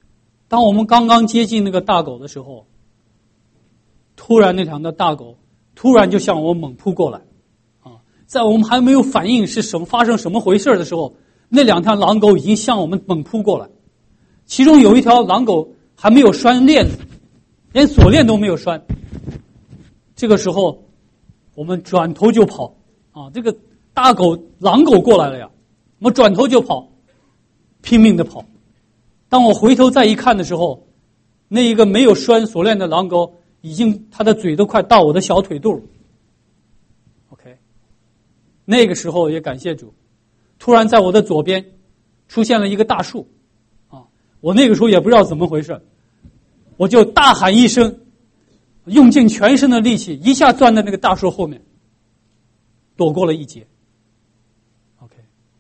Speaker 1: 当我们刚刚接近那个大狗的时候，突然那条大狗突然就向我们猛扑过来，在我们还没有反应是发生什么回事的时候，那2条狼狗已经向我们猛扑过来。其中有一条狼狗还没有拴链子，连锁链都没有拴。这个时候，我们转头就跑这个狼狗过来了呀，我们转头就跑，拼命的跑。当我回头再一看的时候，那一个没有拴锁链的狼狗已经它的嘴都快到我的小腿肚了。OK， 那个时候也感谢主，突然在我的左边出现了一个大树我那个时候也不知道怎么回事，我就大喊一声，用尽全身的力气，一下钻在那个大树后面，躲过了一劫。OK，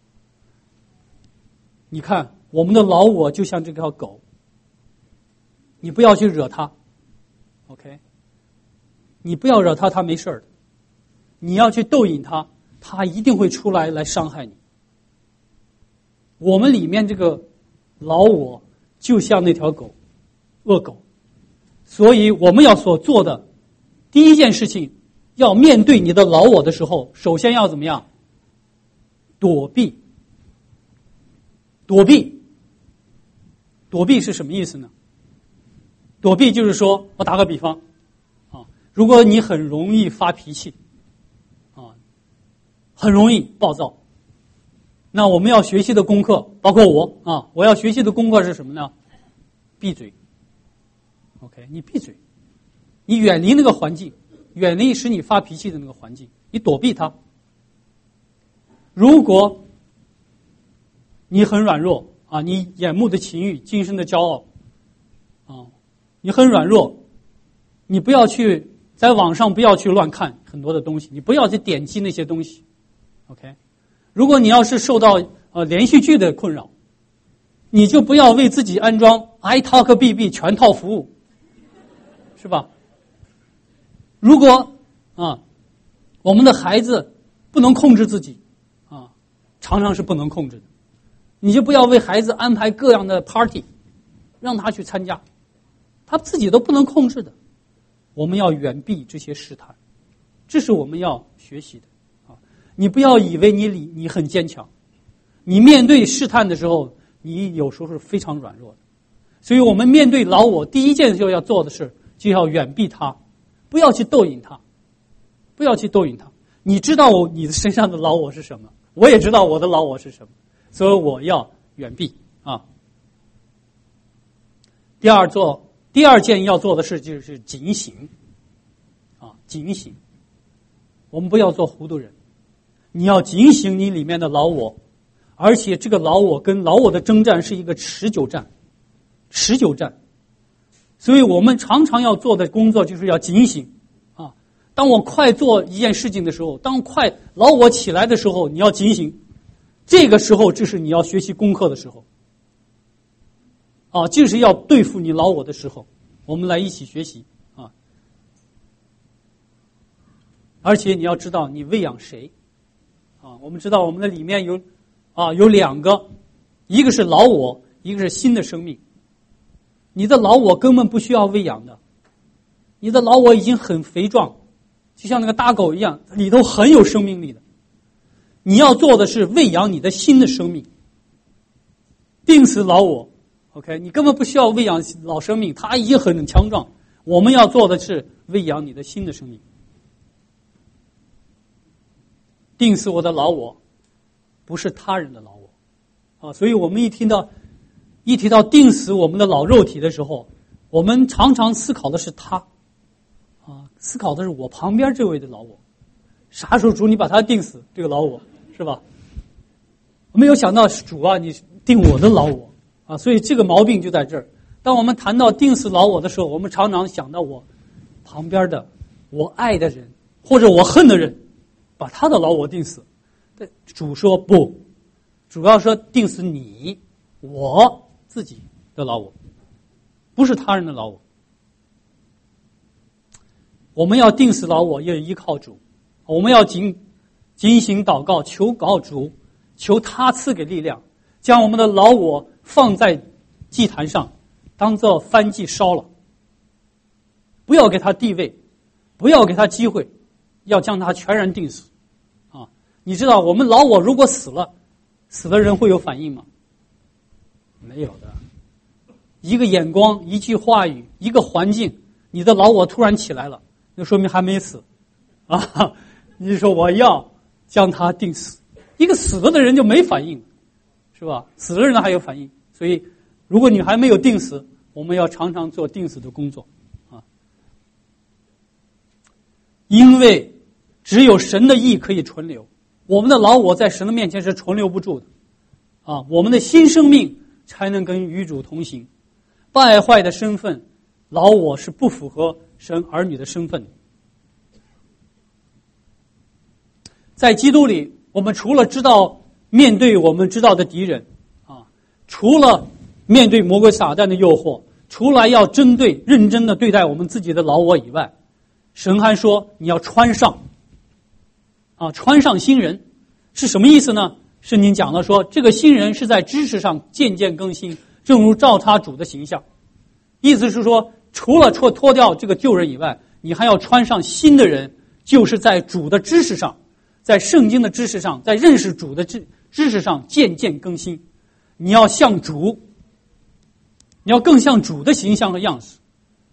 Speaker 1: 你看我们的老我就像这条狗，你不要去惹它 ，OK， 你不要惹它，它没事的。你要去逗引它，它一定会出来伤害你。我们里面这个老我就像那条狗，恶狗，所以我们要所做的第一件事情，要面对你的老我的时候，首先要怎么样？躲避。躲避是什么意思呢？躲避就是说，我打个比方如果你很容易发脾气很容易暴躁，那我们要学习的功课，包括我要学习的功课是什么呢？闭嘴。OK， 你闭嘴，你远离那个环境，远离使你发脾气的那个环境，你躲避它。如果你很软弱你眼目的情欲，今生的骄傲你很软弱，你不要去在网上不要去乱看很多的东西，你不要去点击那些东西。OK， 如果你要是受到连续剧的困扰，你就不要为自己安装 iTalk BB 全套服务，是吧？如果我们的孩子不能控制自己常常是不能控制的，你就不要为孩子安排各样的 party， 让他去参加，他自己都不能控制的。我们要远避这些试探，这是我们要学习的你不要以为你很坚强，你面对试探的时候，你有时候是非常软弱的。所以我们面对老我，第一件就要做的事，就要远避他，不要去逗引他，不要去逗引他。你知道你的身上的老我是什么，我也知道我的老我是什么，所以我要远避第二件要做的事就是警醒警醒。我们不要做糊涂人，你要警醒你里面的老我，而且这个老我跟老我的征战是一个持久战。所以我们常常要做的工作就是要警醒当我快做一件事情的时候，当快老我起来的时候，你要警醒。这个时候就是你要学习功课的时候就是要对付你老我的时候，我们来一起学习而且你要知道你喂养谁我们知道我们的里面有2个，一个是老我，一个是新的生命。你的老我根本不需要喂养的，你的老我已经很肥壮，就像那个大狗一样，里头很有生命力的。你要做的是喂养你的新的生命，定死老我。OK， 你根本不需要喂养老生命，它已经很强壮。我们要做的是喂养你的新的生命。定死我的老我，不是他人的老我所以我们一提到定死我们的老肉体的时候，我们常常思考的是他思考的是我旁边这位的老我，啥时候主你把他定死，这个老我是吧？我没有想到主你定我的老我所以这个毛病就在这儿。当我们谈到定死老我的时候，我们常常想到我旁边的我爱的人或者我恨的人，把他的老我定死。主说不，主要说定死你我自己的老我，不是他人的老我。我们要定死老我，也依靠主。我们要警醒祷告，求告主，求他赐给力量，将我们的老我放在祭坛上， 当做番剂烧了，不要给他地位，不要给他机会，要将他全然定死。啊，你知道我们老我如果死了，死的人会有反应吗？没有的。一个眼光，一句话语，一个环境，你的老我突然起来了，那说明还没死。啊，你说我要将他定死，一个死了的人就没反应，是吧？死了人还有反应，所以如果你还没有定死，我们要常常做定死的工作啊。因为只有神的义可以存留，我们的老我在神的面前是存留不住的啊，我们的新生命才能跟与主同行。败坏的身份，老我是不符合神儿女的身份的。在基督里，我们除了知道面对我们知道的敌人啊，除了面对魔鬼撒旦的诱惑，除了要认真的对待我们自己的老我以外，神还说你要穿上新人，是什么意思呢？圣经讲了说，这个新人是在知识上渐渐更新，正如照他主的形象。意思是说，除了脱掉这个旧人以外，你还要穿上新的人，就是在主的知识上，在圣经的知识上，在认识主的知识上渐渐更新。你要像主，你要更像主的形象和样式，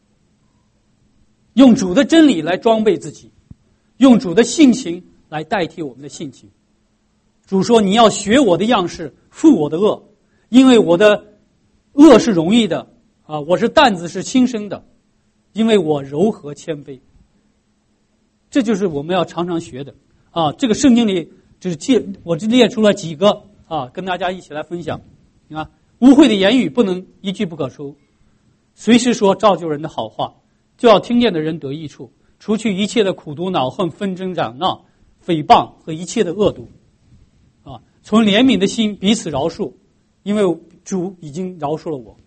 Speaker 1: 用主的真理来装备自己，用主的性情来代替我们的性情。主说，你要学我的样式，负我的恶，因为我的恶是容易的啊，我是担子是轻生的，因为我柔和谦卑。这就是我们要常常学的啊。这个圣经里我列出了几个啊，跟大家一起来分享。你看，污秽的言语不能一句不可出，随时说造就人的好话，就要听见的人得益处，除去一切的苦毒恼恨纷争嚷闹诽谤和一切的恶毒啊，从怜悯的心彼此饶恕，因为主已经饶恕了我。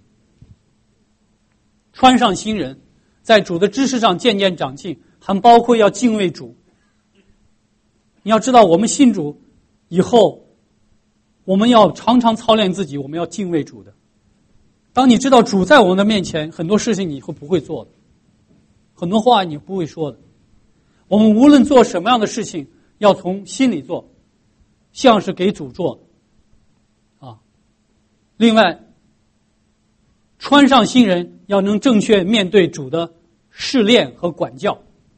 Speaker 1: 穿上新人，在主的知识上渐渐长进，还包括要敬畏主。你要知道，我们信主以后，我们要常常操练自己，我们要敬畏主的。当你知道主在我们的面前，很多事情你会不会做的，很多话你不会说的。我们无论做什么样的事情，要从心里做，像是给主做的啊。另外，穿上新人，要能正确面对主的试炼和管教。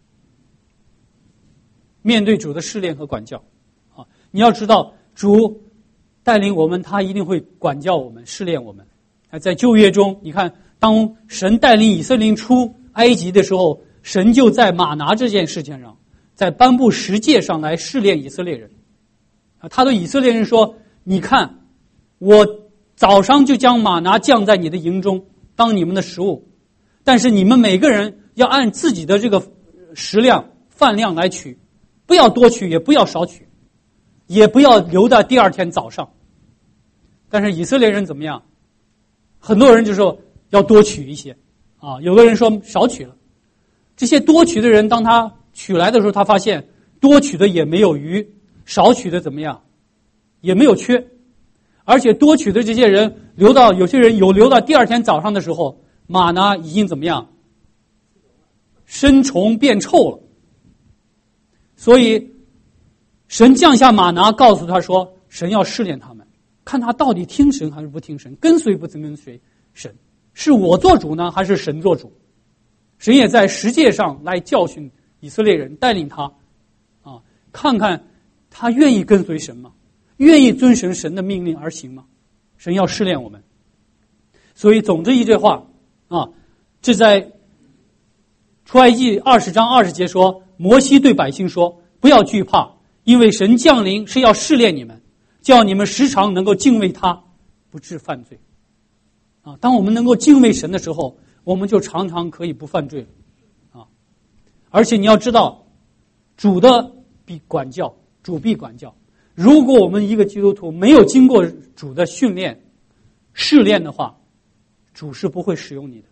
Speaker 1: 面对主的试炼和管教啊，你要知道主带领我们，他一定会管教我们，试炼我们。在旧约中，你看，当神带领以色列人出埃及的时候，神就在玛拿这件事情上，在颁布十诫上来试炼以色列人。他对以色列人说，你看，我早上就将玛拿降在你的营中，当你们的食物，但是你们每个人要按自己的这个食量饭量来取，不要多取，也不要少取，也不要留到第二天早上。但是以色列人怎么样？很多人就说要多取一些啊，有的人说少取了。这些多取的人，当他取来的时候，他发现多取的也没有余，少取的怎么样？也没有缺。而且多取的这些人有些人留到第二天早上的时候，玛拿已经怎么样？生虫变臭了。所以神降下玛拿，告诉他说，神要试炼他们，看他到底听神还是不听神，跟随不跟随神，是我做主呢，还是神做主？神也在十诫上来教训以色列人，带领他啊，看看他愿意跟随神吗？愿意遵循神的命令而行吗？神要试炼我们。所以总之一句话啊，这在出埃及20章20节说，摩西对百姓说，不要惧怕，因为神降临是要试炼你们，叫你们时常能够敬畏他，不致犯罪啊。当我们能够敬畏神的时候，我们就常常可以不犯罪了啊。而且你要知道，主必管教。如果我们一个基督徒没有经过主的训练试炼的话，主是不会使用你的。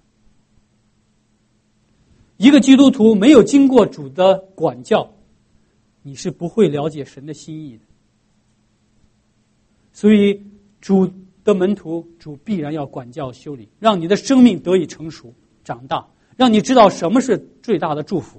Speaker 1: 一个基督徒没有经过主的管教，你是不会了解神的心意的。所以主的门徒，主必然要管教修理，让你的生命得以成熟长大，让你知道什么是最大的祝福。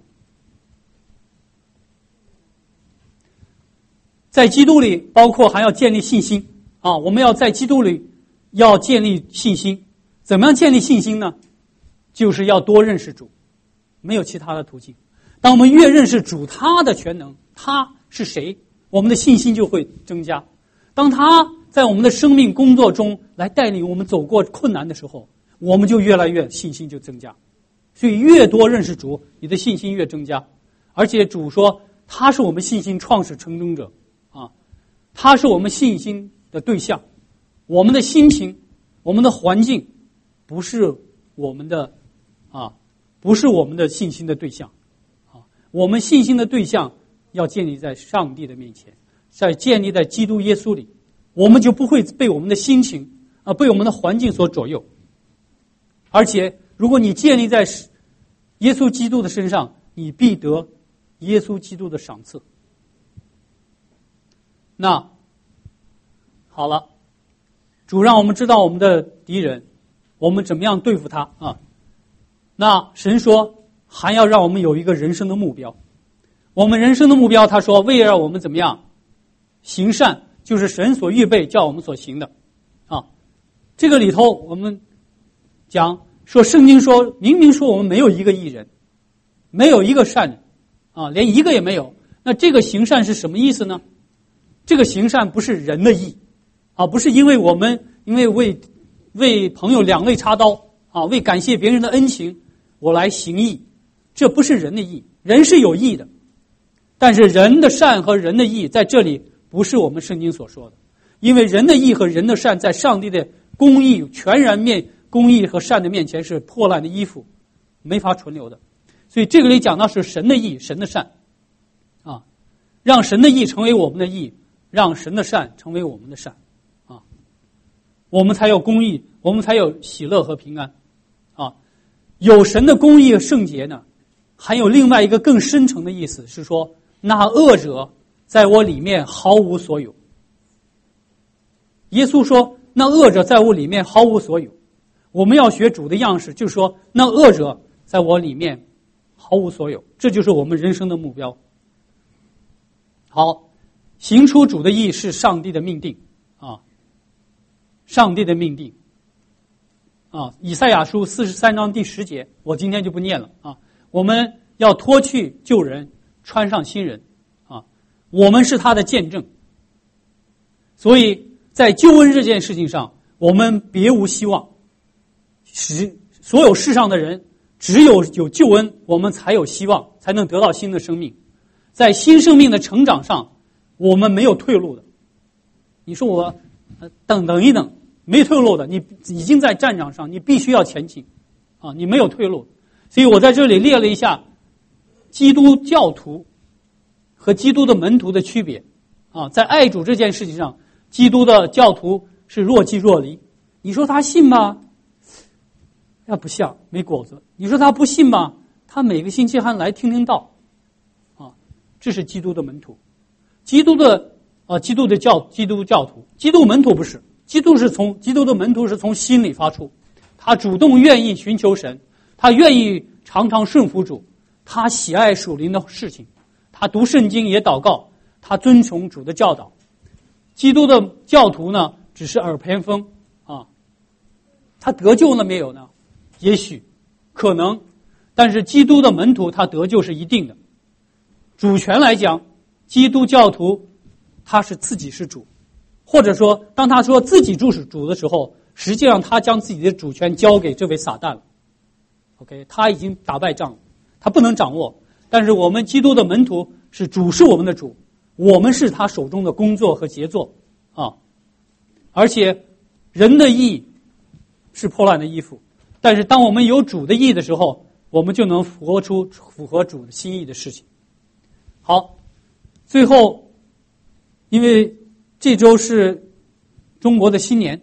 Speaker 1: 在基督里，包括还要建立信心啊！我们要在基督里要建立信心。怎么样建立信心呢？就是要多认识主，没有其他的途径。当我们越认识主他的全能，他是谁，我们的信心就会增加。当他在我们的生命工作中来带领我们走过困难的时候，我们就越来越信心就增加。所以越多认识主，你的信心越增加。而且主说他是我们信心创始成终者啊，他是我们信心的对象。我们的心情，我们的环境不是我们的信心的对象啊。我们信心的对象要建立在上帝的面前，建立在基督耶稣里，我们就不会被我们的心情被我们的环境所左右。而且如果你建立在耶稣基督的身上，你必得耶稣基督的赏赐。那好了，主让我们知道我们的敌人，我们怎么样对付他啊？那神说还要让我们有一个人生的目标。我们人生的目标，他说为了我们怎么样行善，就是神所预备叫我们所行的啊。这个里头我们讲说，圣经说明明说我们没有一个义人，没有一个善人啊，连一个也没有。那这个行善是什么意思呢？这个行善不是人的义啊，不是因为我们为朋友两肋插刀啊，为感谢别人的恩情我来行义，这不是人的义。人是有义的，但是人的善和人的义在这里不是我们圣经所说的，因为人的义和人的善在上帝的公义全然公义和善的面前是破烂的衣服，没法存留的。所以这个里讲到是神的义，神的善啊，让神的义成为我们的义，让神的善成为我们的善啊，我们才有公义，我们才有喜乐和平安啊。有神的公义和圣洁呢，还有另外一个更深层的意思是说，那恶者在我里面毫无所有。耶稣说那恶者在我里面毫无所有。我们要学主的样式，就是说那恶者在我里面毫无所有，这就是我们人生的目标。好，行出主的义是上帝的命定啊，上帝的命定啊。以赛亚书43章第10节，我今天就不念了啊。我们要脱去旧人，穿上新人啊，我们是他的见证。所以在救恩这件事情上，我们别无希望。所有世上的人，只有救恩，我们才有希望，才能得到新的生命。在新生命的成长上，我们没有退路的。你说我等一等，没退路的，你已经在战场上，你必须要前进啊，你没有退路。所以我在这里列了一下基督教徒和基督的门徒的区别啊。在爱主这件事情上，基督的教徒是若即若离。你说他信吗？他不像，没果子。你说他不信吗？他每个星期还来听道啊。这是基督的门徒。基督的教徒，基督门徒不是，基督的门徒是从心里发出，他主动愿意寻求神，他愿意常常顺服主，他喜爱属灵的事情，他读圣经也祷告，他遵从主的教导。基督的教徒呢，只是耳边风啊，他得救了没有呢？也许可能，但是基督的门徒他得救是一定的。主权来讲，基督教徒他是自己是主，或者说当他说自己就是主的时候，实际上他将自己的主权交给这位撒旦了。OK， 他已经打败仗了，他不能掌握。但是我们基督的门徒是主是我们的主，我们是他手中的工作和杰作啊。而且人的义是破烂的衣服，但是当我们有主的义的时候，我们就能活出符合主的心意的事情。好，最后因为这周是中国的新年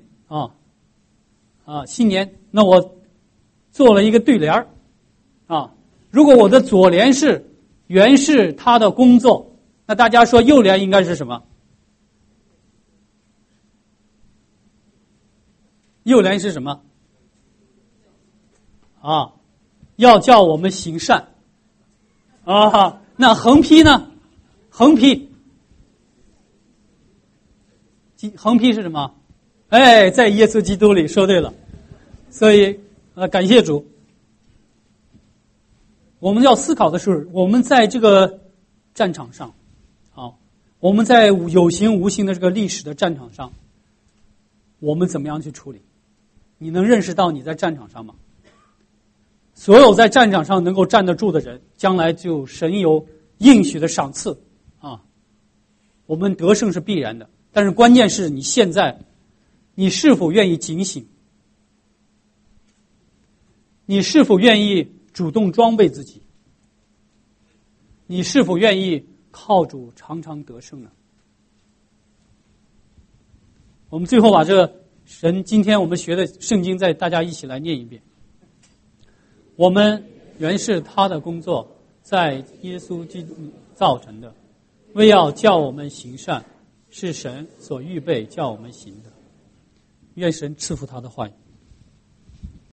Speaker 1: 新年，那我做了一个对联啊。如果我的左联是原是他的工作，那大家说右联应该是什么？ 右联是什么？啊，要叫我们行善。啊，那横批呢？横批是什么？哎，在耶稣基督里，说对了。所以感谢主。我们要思考的是，我们在这个战场上，我们在有形无形的这个历史的战场上，我们怎么样去处理？你能认识到你在战场上吗？所有在战场上能够站得住的人，将来就神有应许的赏赐啊！我们得胜是必然的，但是关键是你现在，你是否愿意警醒？你是否愿意主动装备自己？你是否愿意靠主常常得胜呢？我们最后把这个今天我们学的圣经再大家一起来念一遍。我们原是他的工作，在耶稣基督造成的，为要叫我们行善，是神所预备叫我们行的。愿神赐福他的话语。